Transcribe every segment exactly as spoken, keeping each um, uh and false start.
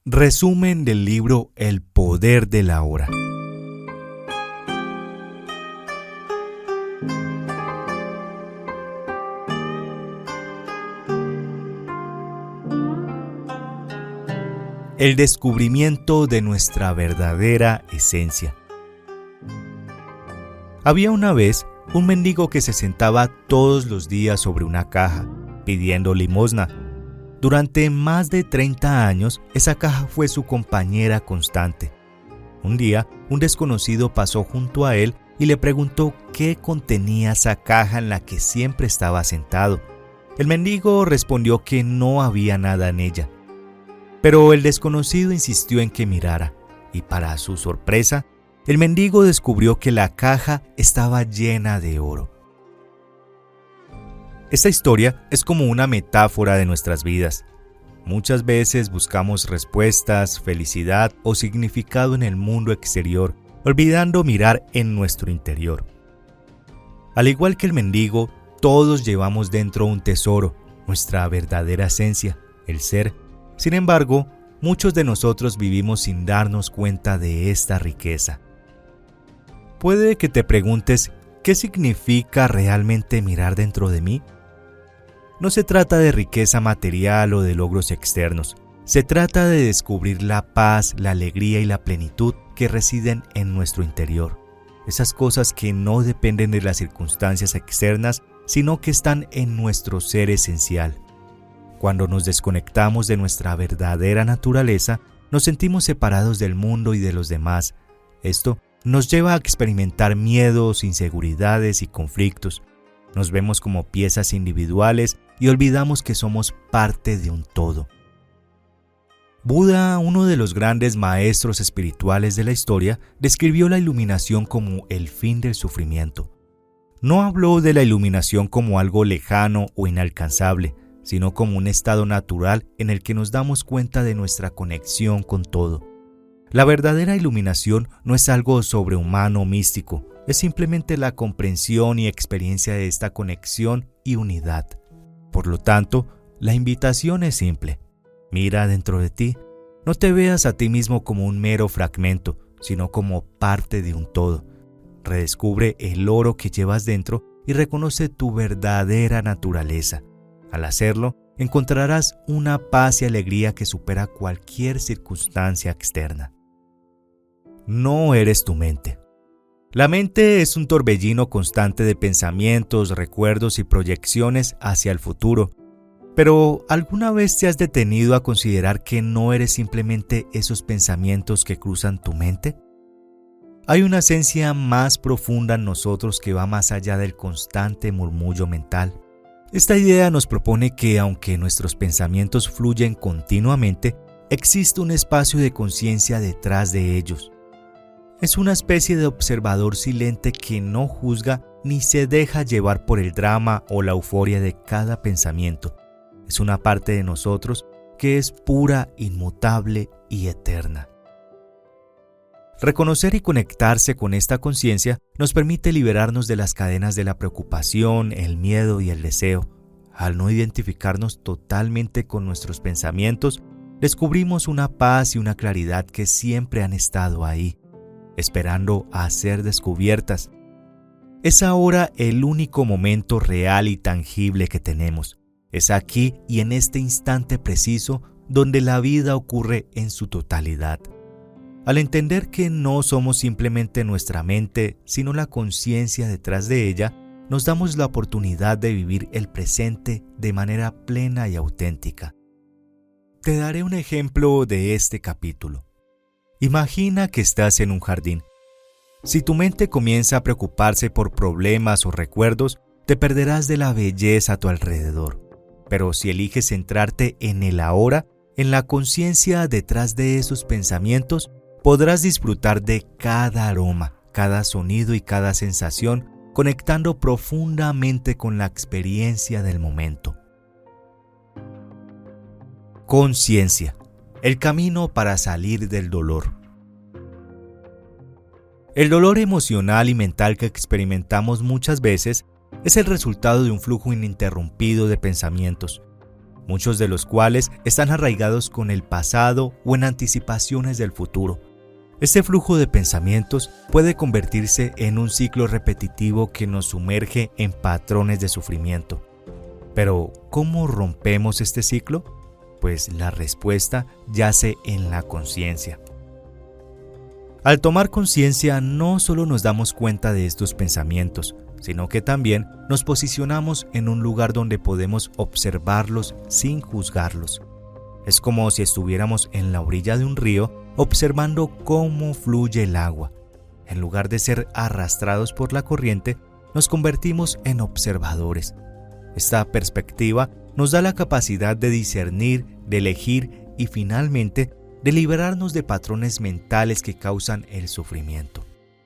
Resumen del libro El poder de la hora. El descubrimiento de nuestra verdadera esencia. Había una vez un mendigo que se sentaba todos los días sobre una caja, pidiendo limosna. Durante más de treinta años, esa caja fue su compañera constante. Un día, un desconocido pasó junto a él y le preguntó qué contenía esa caja en la que siempre estaba sentado. El mendigo respondió que no había nada en ella. Pero el desconocido insistió en que mirara, y para su sorpresa, el mendigo descubrió que la caja estaba llena de oro. Esta historia es como una metáfora de nuestras vidas. Muchas veces buscamos respuestas, felicidad o significado en el mundo exterior, olvidando mirar en nuestro interior. Al igual que el mendigo, todos llevamos dentro un tesoro, nuestra verdadera esencia, el ser. Sin embargo, muchos de nosotros vivimos sin darnos cuenta de esta riqueza. Puede que te preguntes, ¿qué significa realmente mirar dentro de mí? No se trata de riqueza material o de logros externos. Se trata de descubrir la paz, la alegría y la plenitud que residen en nuestro interior. Esas cosas que no dependen de las circunstancias externas, sino que están en nuestro ser esencial. Cuando nos desconectamos de nuestra verdadera naturaleza, nos sentimos separados del mundo y de los demás. Esto nos lleva a experimentar miedos, inseguridades y conflictos. Nos vemos como piezas individuales y olvidamos que somos parte de un todo. Buda, uno de los grandes maestros espirituales de la historia, describió la iluminación como el fin del sufrimiento. No habló de la iluminación como algo lejano o inalcanzable, sino como un estado natural en el que nos damos cuenta de nuestra conexión con todo. La verdadera iluminación no es algo sobrehumano o místico, es simplemente la comprensión y experiencia de esta conexión y unidad. Por lo tanto, la invitación es simple. Mira dentro de ti. No te veas a ti mismo como un mero fragmento, sino como parte de un todo. Redescubre el oro que llevas dentro y reconoce tu verdadera naturaleza. Al hacerlo, encontrarás una paz y alegría que supera cualquier circunstancia externa. No eres tu mente. La mente es un torbellino constante de pensamientos, recuerdos y proyecciones hacia el futuro. Pero, ¿alguna vez te has detenido a considerar que no eres simplemente esos pensamientos que cruzan tu mente? Hay una esencia más profunda en nosotros que va más allá del constante murmullo mental. Esta idea nos propone que, aunque nuestros pensamientos fluyen continuamente, existe un espacio de conciencia detrás de ellos. Es una especie de observador silente que no juzga ni se deja llevar por el drama o la euforia de cada pensamiento. Es una parte de nosotros que es pura, inmutable y eterna. Reconocer y conectarse con esta conciencia nos permite liberarnos de las cadenas de la preocupación, el miedo y el deseo. Al no identificarnos totalmente con nuestros pensamientos, descubrimos una paz y una claridad que siempre han estado ahí, esperando a ser descubiertas. Es ahora el único momento real y tangible que tenemos. Es aquí y en este instante preciso donde la vida ocurre en su totalidad. Al entender que no somos simplemente nuestra mente, sino la conciencia detrás de ella, nos damos la oportunidad de vivir el presente de manera plena y auténtica. Te daré un ejemplo de este capítulo. Imagina que estás en un jardín. Si tu mente comienza a preocuparse por problemas o recuerdos, te perderás de la belleza a tu alrededor. Pero si eliges centrarte en el ahora, en la conciencia detrás de esos pensamientos, podrás disfrutar de cada aroma, cada sonido y cada sensación, conectando profundamente con la experiencia del momento. Conciencia. El camino para salir del dolor. El dolor emocional y mental que experimentamos muchas veces es el resultado de un flujo ininterrumpido de pensamientos. muchos de los cuales están arraigados con el pasado o en anticipaciones del futuro. Este flujo de pensamientos puede convertirse en un ciclo repetitivo que nos sumerge en patrones de sufrimiento. Pero, ¿cómo rompemos este ciclo? Pues la respuesta yace en la conciencia. Al tomar conciencia, no solo nos damos cuenta de estos pensamientos, sino que también nos posicionamos en un lugar donde podemos observarlos sin juzgarlos. Es como si estuviéramos en la orilla de un río observando cómo fluye el agua. En lugar de ser arrastrados por la corriente, nos convertimos en observadores. Esta perspectiva nos da la capacidad de discernir, de elegir y finalmente de liberarnos de patrones mentales que causan el sufrimiento.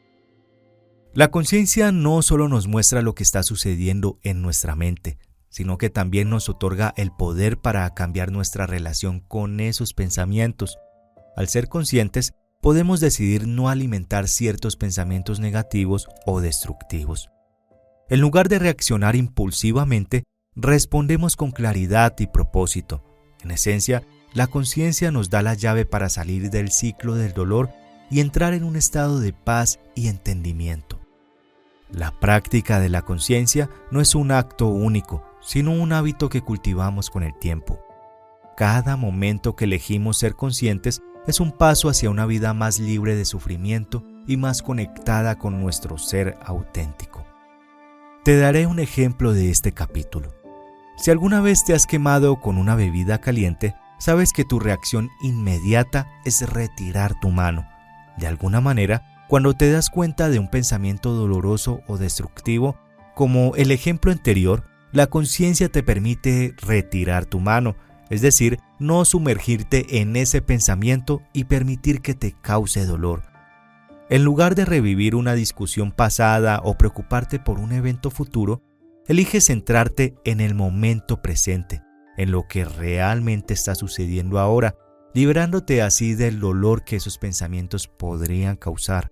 La conciencia no solo nos muestra lo que está sucediendo en nuestra mente, sino que también nos otorga el poder para cambiar nuestra relación con esos pensamientos. Al ser conscientes, podemos decidir no alimentar ciertos pensamientos negativos o destructivos. En lugar de reaccionar impulsivamente, respondemos con claridad y propósito. En esencia, la conciencia nos da la llave para salir del ciclo del dolor y entrar en un estado de paz y entendimiento. La práctica de la conciencia no es un acto único, sino un hábito que cultivamos con el tiempo. Cada momento que elegimos ser conscientes es un paso hacia una vida más libre de sufrimiento y más conectada con nuestro ser auténtico. Te daré un ejemplo de este capítulo. Si alguna vez te has quemado con una bebida caliente, sabes que tu reacción inmediata es retirar tu mano. De alguna manera, cuando te das cuenta de un pensamiento doloroso o destructivo, como el ejemplo anterior, la conciencia te permite retirar tu mano, es decir, no sumergirte en ese pensamiento y permitir que te cause dolor. En lugar de revivir una discusión pasada o preocuparte por un evento futuro, eliges centrarte en el momento presente, en lo que realmente está sucediendo ahora, liberándote así del dolor que esos pensamientos podrían causar.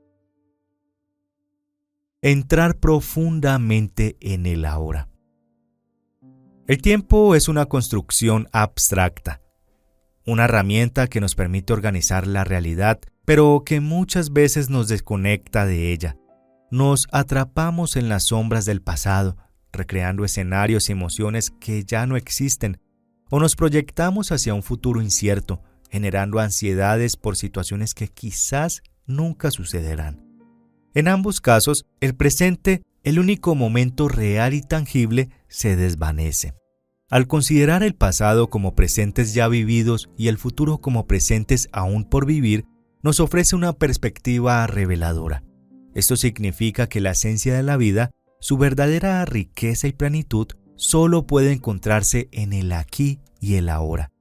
Entrar profundamente en el ahora. El tiempo es una construcción abstracta, una herramienta que nos permite organizar la realidad, pero que muchas veces nos desconecta de ella. Nos atrapamos en las sombras del pasado, recreando escenarios y emociones que ya no existen, o nos proyectamos hacia un futuro incierto, generando ansiedades por situaciones que quizás nunca sucederán. En ambos casos, el presente, el único momento real y tangible, se desvanece. Al considerar el pasado como presentes ya vividos y el futuro como presentes aún por vivir, nos ofrece una perspectiva reveladora. Esto significa que la esencia de la vida, su verdadera riqueza y plenitud, solo puede encontrarse en el aquí y el ahora.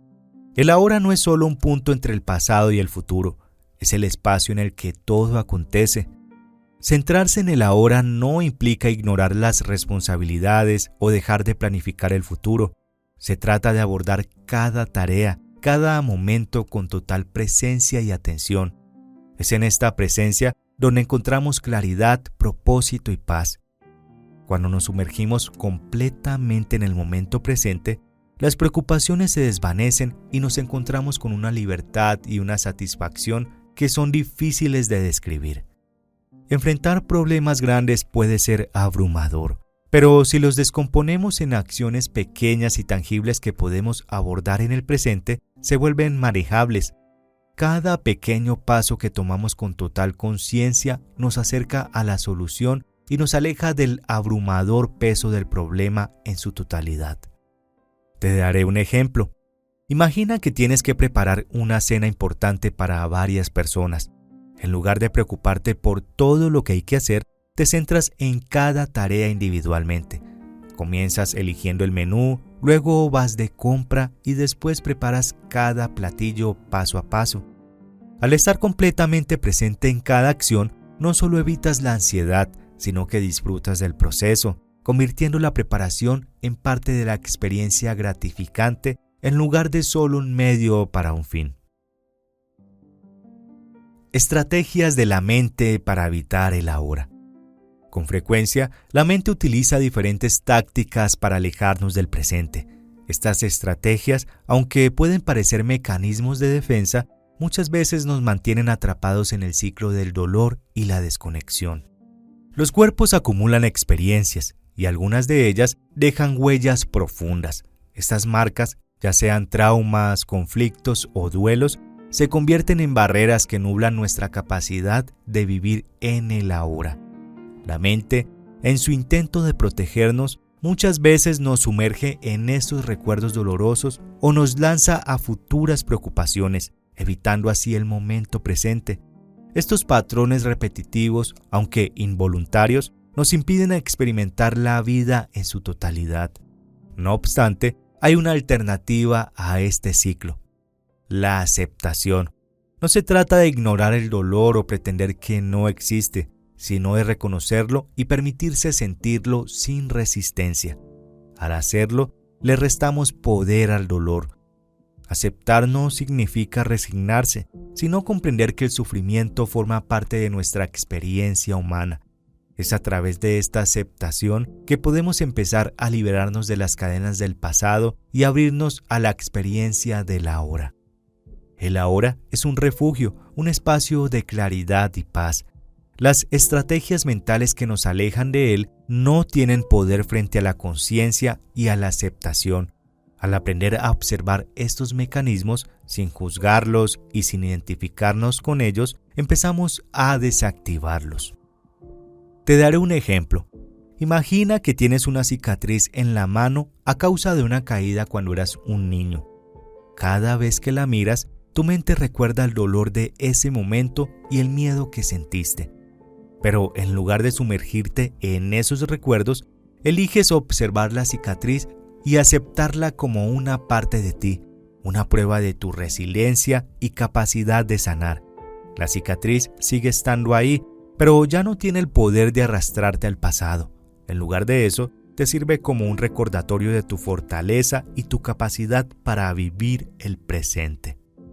El ahora no es solo un punto entre el pasado y el futuro, es el espacio en el que todo acontece. Centrarse en el ahora no implica ignorar las responsabilidades o dejar de planificar el futuro. Se trata de abordar cada tarea, cada momento con total presencia y atención. Es en esta presencia donde encontramos claridad, propósito y paz. Cuando nos sumergimos completamente en el momento presente, las preocupaciones se desvanecen y nos encontramos con una libertad y una satisfacción que son difíciles de describir. Enfrentar problemas grandes puede ser abrumador, pero si los descomponemos en acciones pequeñas y tangibles que podemos abordar en el presente, se vuelven manejables. Cada pequeño paso que tomamos con total conciencia nos acerca a la solución y nos aleja del abrumador peso del problema en su totalidad. Te daré un ejemplo. Imagina que tienes que preparar una cena importante para varias personas. En lugar de preocuparte por todo lo que hay que hacer, te centras en cada tarea individualmente. Comienzas eligiendo el menú, luego vas de compra y después preparas cada platillo paso a paso. Al estar completamente presente en cada acción, no solo evitas la ansiedad, sino que disfrutas del proceso, convirtiendo la preparación en parte de la experiencia gratificante en lugar de solo un medio para un fin. Estrategias de la mente para evitar el ahora. Con frecuencia, la mente utiliza diferentes tácticas para alejarnos del presente. Estas estrategias, aunque pueden parecer mecanismos de defensa, muchas veces nos mantienen atrapados en el ciclo del dolor y la desconexión. Los cuerpos acumulan experiencias y algunas de ellas dejan huellas profundas. Estas marcas, ya sean traumas, conflictos o duelos, se convierten en barreras que nublan nuestra capacidad de vivir en el ahora. La mente, en su intento de protegernos, muchas veces nos sumerge en estos recuerdos dolorosos o nos lanza a futuras preocupaciones, evitando así el momento presente. Estos patrones repetitivos, aunque involuntarios, nos impiden experimentar la vida en su totalidad. No obstante, hay una alternativa a este ciclo: la aceptación. No se trata de ignorar el dolor o pretender que no existe, sino de reconocerlo y permitirse sentirlo sin resistencia. Al hacerlo, le restamos poder al dolor. Aceptar no significa resignarse, sino comprender que el sufrimiento forma parte de nuestra experiencia humana. Es a través de esta aceptación que podemos empezar a liberarnos de las cadenas del pasado y abrirnos a la experiencia del ahora. El ahora es un refugio, un espacio de claridad y paz. Las estrategias mentales que nos alejan de él no tienen poder frente a la conciencia y a la aceptación. Al aprender a observar estos mecanismos, sin juzgarlos y sin identificarnos con ellos, empezamos a desactivarlos. Te daré un ejemplo. Imagina que tienes una cicatriz en la mano a causa de una caída cuando eras un niño. Cada vez que la miras, tu mente recuerda el dolor de ese momento y el miedo que sentiste. Pero en lugar de sumergirte en esos recuerdos, eliges observar la cicatriz y aceptarla como una parte de ti, una prueba de tu resiliencia y capacidad de sanar. La cicatriz sigue estando ahí, pero ya no tiene el poder de arrastrarte al pasado. En lugar de eso, te sirve como un recordatorio de tu fortaleza y tu capacidad para vivir el presente.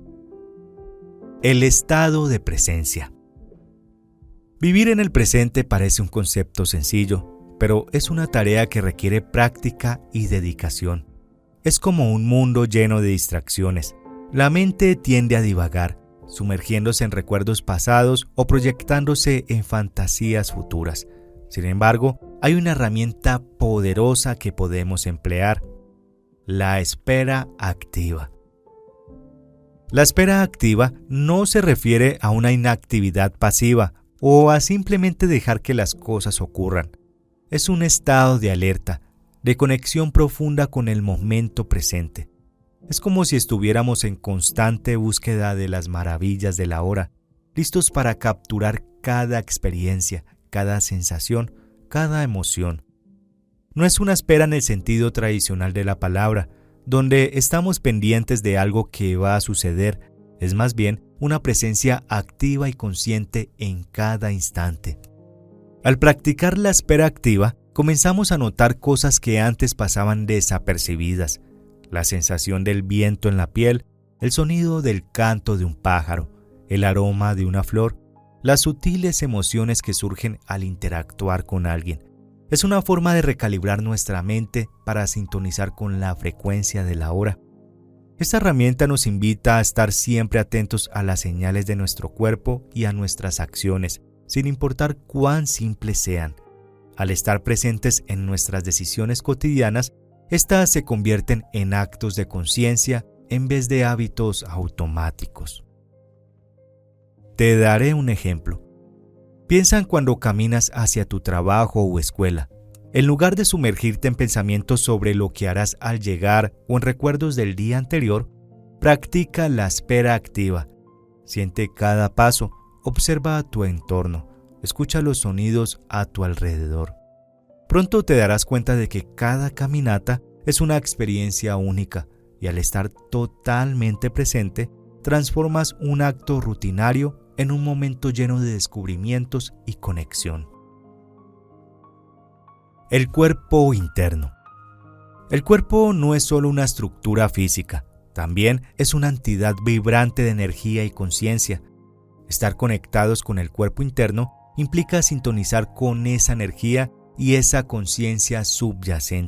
El estado de presencia. Vivir en el presente parece un concepto sencillo, pero es una tarea que requiere práctica y dedicación. Es como un mundo lleno de distracciones. La mente tiende a divagar, sumergiéndose en recuerdos pasados o proyectándose en fantasías futuras. Sin embargo, hay una herramienta poderosa que podemos emplear: la espera activa. La espera activa no se refiere a una inactividad pasiva o a simplemente dejar que las cosas ocurran. Es un estado de alerta, de conexión profunda con el momento presente. Es como si estuviéramos en constante búsqueda de las maravillas del ahora, listos para capturar cada experiencia, cada sensación, cada emoción. No es una espera en el sentido tradicional de la palabra, donde estamos pendientes de algo que va a suceder. Es más bien una presencia activa y consciente en cada instante. Al practicar la espera activa, comenzamos a notar cosas que antes pasaban desapercibidas: la sensación del viento en la piel, el sonido del canto de un pájaro, el aroma de una flor, las sutiles emociones que surgen al interactuar con alguien. Es una forma de recalibrar nuestra mente para sintonizar con la frecuencia de la hora. Esta herramienta nos invita a estar siempre atentos a las señales de nuestro cuerpo y a nuestras acciones, sin importar cuán simples sean. Al estar presentes en nuestras decisiones cotidianas, estas se convierten en actos de conciencia en vez de hábitos automáticos. Te daré un ejemplo. Piensa en cuando caminas hacia tu trabajo o escuela. En lugar de sumergirte en pensamientos sobre lo que harás al llegar o en recuerdos del día anterior, practica la espera activa. Siente cada paso, observa a tu entorno, escucha los sonidos a tu alrededor. Pronto te darás cuenta de que cada caminata es una experiencia única y al estar totalmente presente, transformas un acto rutinario en un momento lleno de descubrimientos y conexión. El cuerpo interno. El cuerpo no es solo una estructura física, también es una entidad vibrante de energía y conciencia. Estar conectados con el cuerpo interno implica sintonizar con esa energía y esa conciencia subyacente,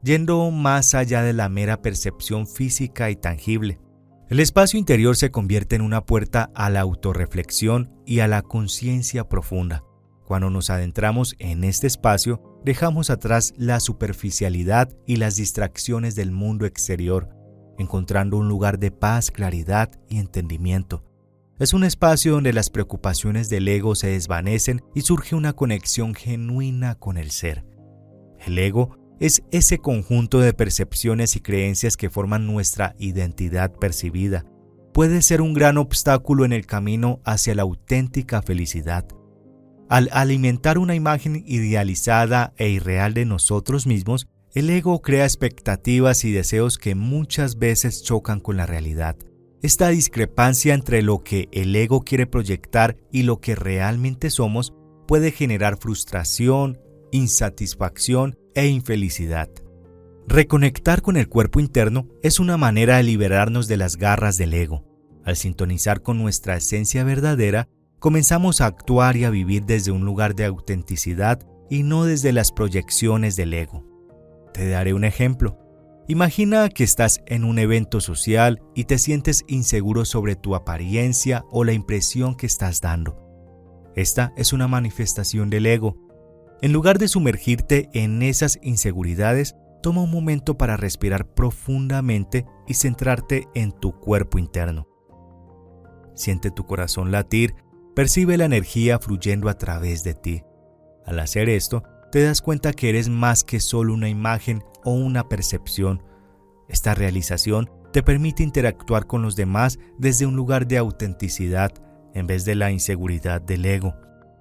yendo más allá de la mera percepción física y tangible. El espacio interior se convierte en una puerta a la autorreflexión y a la conciencia profunda. Cuando nos adentramos en este espacio, dejamos atrás la superficialidad y las distracciones del mundo exterior, encontrando un lugar de paz, claridad y entendimiento. Es un espacio donde las preocupaciones del ego se desvanecen y surge una conexión genuina con el ser. El ego es ese conjunto de percepciones y creencias que forman nuestra identidad percibida. Puede ser un gran obstáculo en el camino hacia la auténtica felicidad. Al alimentar una imagen idealizada e irreal de nosotros mismos, el ego crea expectativas y deseos que muchas veces chocan con la realidad. Esta discrepancia entre lo que el ego quiere proyectar y lo que realmente somos puede generar frustración, insatisfacción e infelicidad. Reconectar con el cuerpo interno es una manera de liberarnos de las garras del ego. Al sintonizar con nuestra esencia verdadera, comenzamos a actuar y a vivir desde un lugar de autenticidad y no desde las proyecciones del ego. Te daré un ejemplo. Imagina que estás en un evento social y te sientes inseguro sobre tu apariencia o la impresión que estás dando. Esta es una manifestación del ego. En lugar de sumergirte en esas inseguridades, toma un momento para respirar profundamente y centrarte en tu cuerpo interno. Siente tu corazón latir, percibe la energía fluyendo a través de ti. Al hacer esto, te das cuenta que eres más que solo una imagen o una percepción. Esta realización te permite interactuar con los demás desde un lugar de autenticidad en vez de la inseguridad del ego.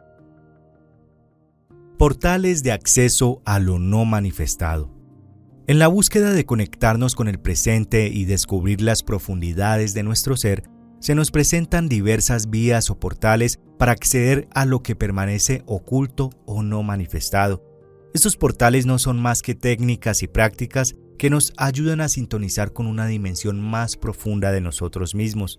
Portales de acceso a lo no manifestado. En la búsqueda de conectarnos con el presente y descubrir las profundidades de nuestro ser, se nos presentan diversas vías o portales para acceder a lo que permanece oculto o no manifestado. Estos portales no son más que técnicas y prácticas que nos ayudan a sintonizar con una dimensión más profunda de nosotros mismos.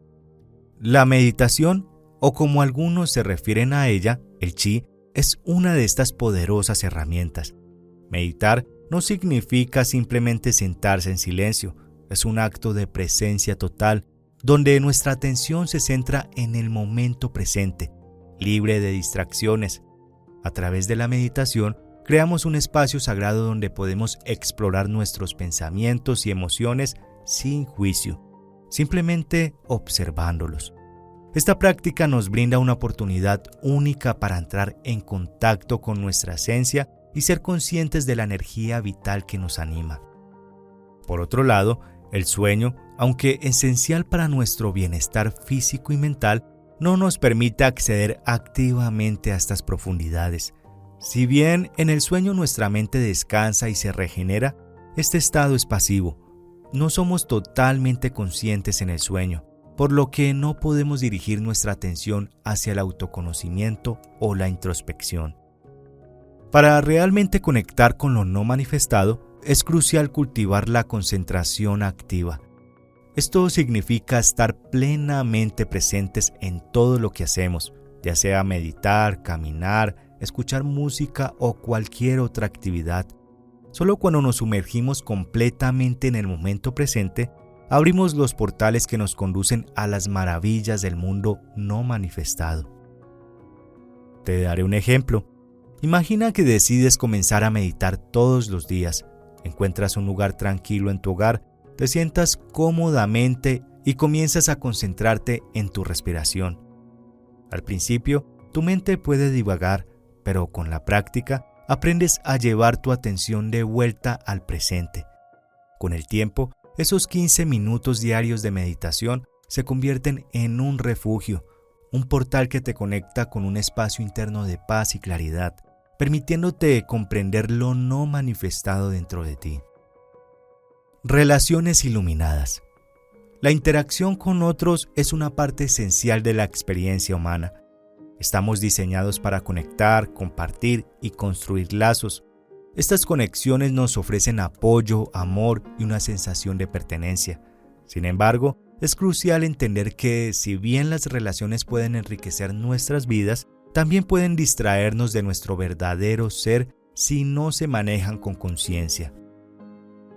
La meditación, o como algunos se refieren a ella, el chi, es una de estas poderosas herramientas. Meditar no significa simplemente sentarse en silencio, es un acto de presencia total, donde nuestra atención se centra en el momento presente, libre de distracciones. A través de la meditación, creamos un espacio sagrado donde podemos explorar nuestros pensamientos y emociones sin juicio, simplemente observándolos. Esta práctica nos brinda una oportunidad única para entrar en contacto con nuestra esencia y ser conscientes de la energía vital que nos anima. Por otro lado, el sueño, aunque esencial para nuestro bienestar físico y mental, no nos permite acceder activamente a estas profundidades. Si bien en el sueño nuestra mente descansa y se regenera, este estado es pasivo. No somos totalmente conscientes en el sueño, por lo que no podemos dirigir nuestra atención hacia el autoconocimiento o la introspección. Para realmente conectar con lo no manifestado, es crucial cultivar la concentración activa. Esto significa estar plenamente presentes en todo lo que hacemos, ya sea meditar, caminar, escuchar música o cualquier otra actividad. Solo cuando nos sumergimos completamente en el momento presente, abrimos los portales que nos conducen a las maravillas del mundo no manifestado. Te daré un ejemplo. Imagina que decides comenzar a meditar todos los días. Encuentras un lugar tranquilo en tu hogar, te sientas cómodamente y comienzas a concentrarte en tu respiración. Al principio, tu mente puede divagar, pero con la práctica aprendes a llevar tu atención de vuelta al presente. Con el tiempo, esos quince minutos diarios de meditación se convierten en un refugio, un portal que te conecta con un espacio interno de paz y claridad, permitiéndote comprender lo no manifestado dentro de ti. Relaciones iluminadas. La interacción con otros es una parte esencial de la experiencia humana. Estamos diseñados para conectar, compartir y construir lazos. Estas conexiones nos ofrecen apoyo, amor y una sensación de pertenencia. Sin embargo, es crucial entender que, si bien las relaciones pueden enriquecer nuestras vidas, también pueden distraernos de nuestro verdadero ser si no se manejan con conciencia.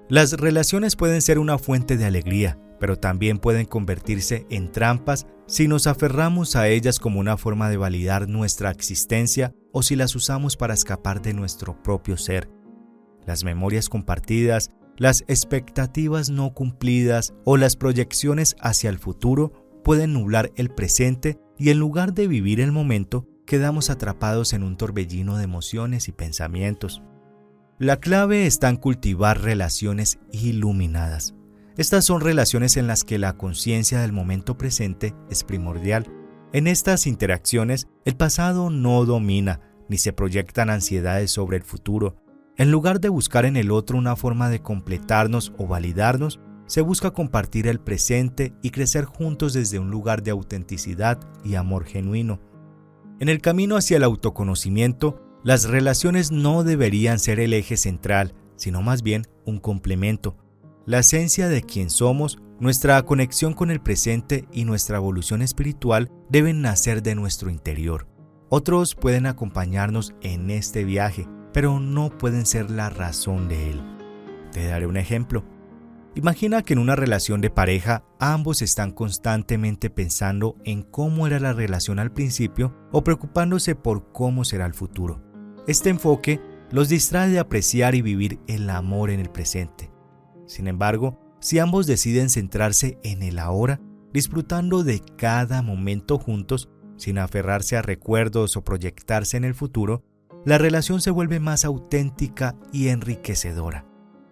Las relaciones pueden ser una fuente de alegría, pero también pueden convertirse en trampas si nos aferramos a ellas como una forma de validar nuestra existencia o si las usamos para escapar de nuestro propio ser. Las memorias compartidas, las expectativas no cumplidas o las proyecciones hacia el futuro pueden nublar el presente y en lugar de vivir el momento, quedamos atrapados en un torbellino de emociones y pensamientos. La clave está en cultivar relaciones iluminadas. Estas son relaciones en las que la conciencia del momento presente es primordial. En estas interacciones, el pasado no domina, ni se proyectan ansiedades sobre el futuro. En lugar de buscar en el otro una forma de completarnos o validarnos, se busca compartir el presente y crecer juntos desde un lugar de autenticidad y amor genuino. En el camino hacia el autoconocimiento, las relaciones no deberían ser el eje central, sino más bien un complemento. La esencia de quién somos, nuestra conexión con el presente y nuestra evolución espiritual deben nacer de nuestro interior. Otros pueden acompañarnos en este viaje, pero no pueden ser la razón de él. Te daré un ejemplo. Imagina que en una relación de pareja ambos están constantemente pensando en cómo era la relación al principio o preocupándose por cómo será el futuro. Este enfoque los distrae de apreciar y vivir el amor en el presente. Sin embargo, si ambos deciden centrarse en el ahora, disfrutando de cada momento juntos, sin aferrarse a recuerdos o proyectarse en el futuro, la relación se vuelve más auténtica y enriquecedora.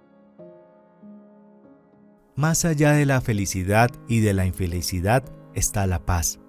Más allá de la felicidad y de la infelicidad está la paz.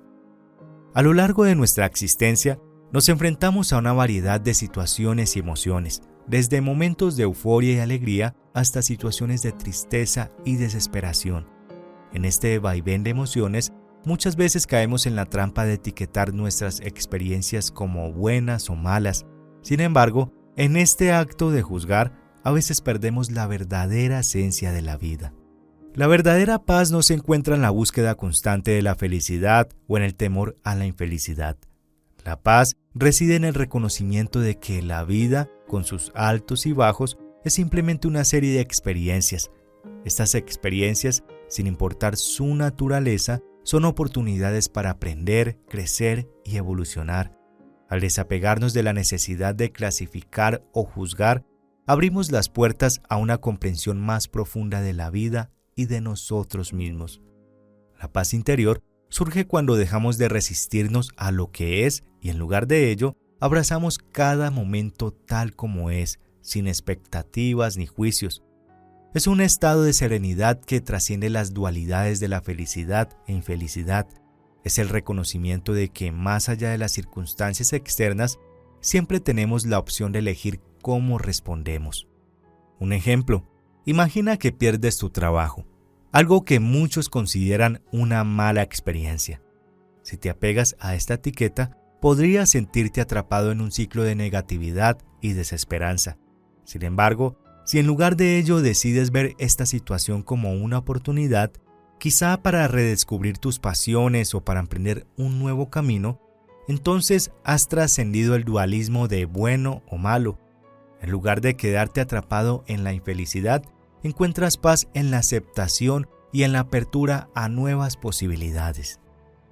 A lo largo de nuestra existencia, nos enfrentamos a una variedad de situaciones y emociones, desde momentos de euforia y alegría hasta situaciones de tristeza y desesperación. En este vaivén de emociones, muchas veces caemos en la trampa de etiquetar nuestras experiencias como buenas o malas. Sin embargo, en este acto de juzgar, a veces perdemos la verdadera esencia de la vida. La verdadera paz no se encuentra en la búsqueda constante de la felicidad o en el temor a la infelicidad. La paz reside en el reconocimiento de que la vida, con sus altos y bajos, es simplemente una serie de experiencias. Estas experiencias, sin importar su naturaleza, son oportunidades para aprender, crecer y evolucionar. Al desapegarnos de la necesidad de clasificar o juzgar, abrimos las puertas a una comprensión más profunda de la vida y de nosotros mismos. La paz interior surge cuando dejamos de resistirnos a lo que es y en lugar de ello, abrazamos cada momento tal como es, sin expectativas ni juicios. Es un estado de serenidad que trasciende las dualidades de la felicidad e infelicidad. Es el reconocimiento de que más allá de las circunstancias externas, siempre tenemos la opción de elegir cómo respondemos. Un ejemplo, imagina que pierdes tu trabajo, algo que muchos consideran una mala experiencia. Si te apegas a esta etiqueta, podrías sentirte atrapado en un ciclo de negatividad y desesperanza. Sin embargo, si en lugar de ello decides ver esta situación como una oportunidad, quizá para redescubrir tus pasiones o para emprender un nuevo camino, entonces has trascendido el dualismo de bueno o malo. En lugar de quedarte atrapado en la infelicidad, encuentras paz en la aceptación y en la apertura a nuevas posibilidades.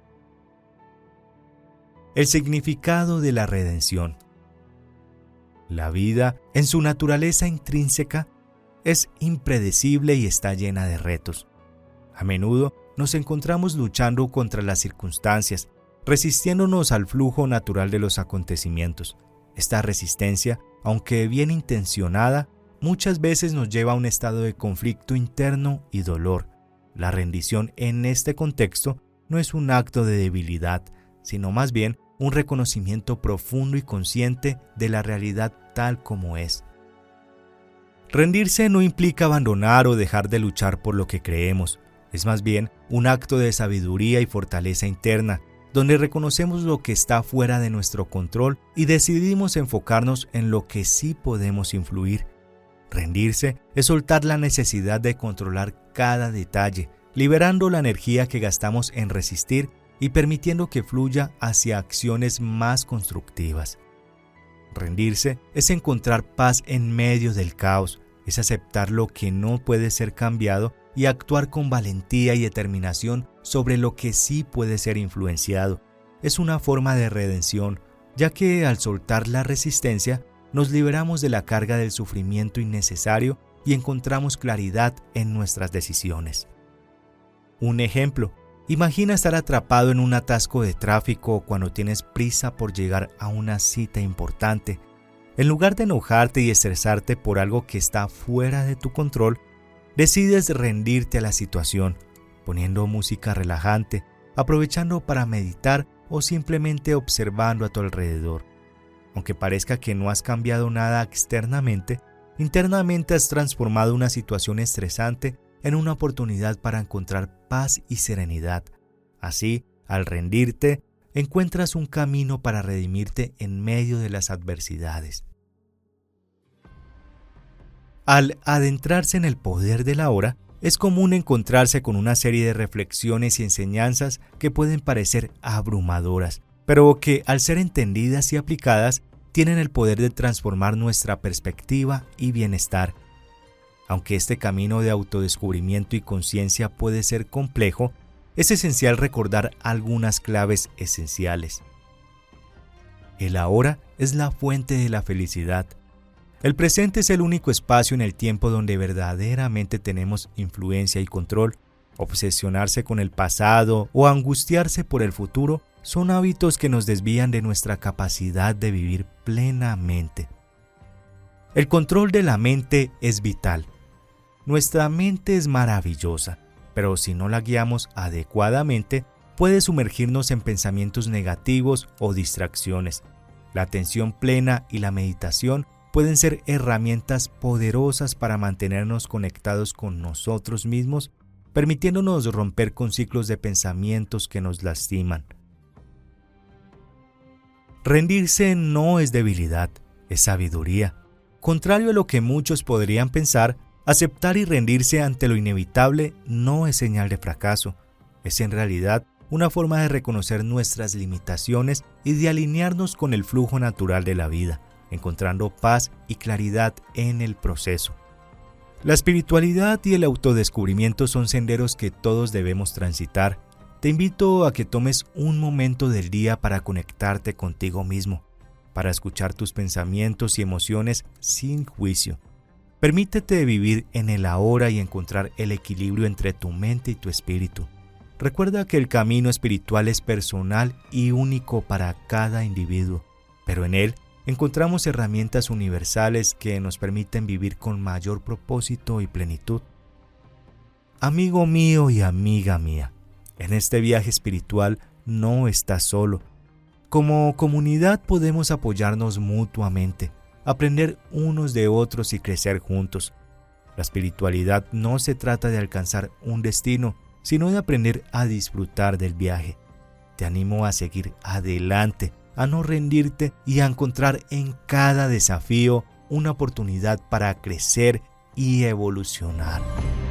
El significado de la redención. La vida, en su naturaleza intrínseca, es impredecible y está llena de retos. A menudo nos encontramos luchando contra las circunstancias, resistiéndonos al flujo natural de los acontecimientos. Esta resistencia, aunque bien intencionada, muchas veces nos lleva a un estado de conflicto interno y dolor. La rendición en este contexto no es un acto de debilidad, sino más bien un reconocimiento profundo y consciente de la realidad tal como es. Rendirse no implica abandonar o dejar de luchar por lo que creemos. Es más bien un acto de sabiduría y fortaleza interna, donde reconocemos lo que está fuera de nuestro control y decidimos enfocarnos en lo que sí podemos influir. Rendirse es soltar la necesidad de controlar cada detalle, liberando la energía que gastamos en resistir y permitiendo que fluya hacia acciones más constructivas. Rendirse es encontrar paz en medio del caos, es aceptar lo que no puede ser cambiado y actuar con valentía y determinación sobre lo que sí puede ser influenciado. Es una forma de redención, ya que al soltar la resistencia, nos liberamos de la carga del sufrimiento innecesario y encontramos claridad en nuestras decisiones. Un ejemplo, imagina estar atrapado en un atasco de tráfico cuando tienes prisa por llegar a una cita importante. En lugar de enojarte y estresarte por algo que está fuera de tu control, decides rendirte a la situación, poniendo música relajante, aprovechando para meditar o simplemente observando a tu alrededor. Aunque parezca que no has cambiado nada externamente, internamente has transformado una situación estresante en una oportunidad para encontrar paz y serenidad. Así, al rendirte, encuentras un camino para redimirte en medio de las adversidades. Al adentrarse en el poder de la hora, es común encontrarse con una serie de reflexiones y enseñanzas que pueden parecer abrumadoras, pero que, al ser entendidas y aplicadas, tienen el poder de transformar nuestra perspectiva y bienestar. Aunque este camino de autodescubrimiento y conciencia puede ser complejo, es esencial recordar algunas claves esenciales. El ahora es la fuente de la felicidad. El presente es el único espacio en el tiempo donde verdaderamente tenemos influencia y control. Obsesionarse con el pasado o angustiarse por el futuro son hábitos que nos desvían de nuestra capacidad de vivir plenamente. El control de la mente es vital. Nuestra mente es maravillosa, pero si no la guiamos adecuadamente, puede sumergirnos en pensamientos negativos o distracciones. La atención plena y la meditación pueden ser herramientas poderosas para mantenernos conectados con nosotros mismos, permitiéndonos romper con ciclos de pensamientos que nos lastiman. Rendirse no es debilidad, es sabiduría. Contrario a lo que muchos podrían pensar, aceptar y rendirse ante lo inevitable no es señal de fracaso. Es en realidad una forma de reconocer nuestras limitaciones y de alinearnos con el flujo natural de la vida, encontrando paz y claridad en el proceso. La espiritualidad y el autodescubrimiento son senderos que todos debemos transitar. Te invito a que tomes un momento del día para conectarte contigo mismo, para escuchar tus pensamientos y emociones sin juicio. Permítete vivir en el ahora y encontrar el equilibrio entre tu mente y tu espíritu. Recuerda que el camino espiritual es personal y único para cada individuo, pero en él encontramos herramientas universales que nos permiten vivir con mayor propósito y plenitud. Amigo mío y amiga mía, en este viaje espiritual no estás solo. Como comunidad podemos apoyarnos mutuamente, aprender unos de otros y crecer juntos. La espiritualidad no se trata de alcanzar un destino, sino de aprender a disfrutar del viaje. Te animo a seguir adelante, a no rendirte y a encontrar en cada desafío una oportunidad para crecer y evolucionar.